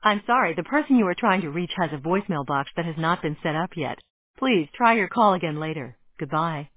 I'm sorry, the person you are trying to reach has a voicemail box that has not been set up yet. Please try your call again later. Goodbye.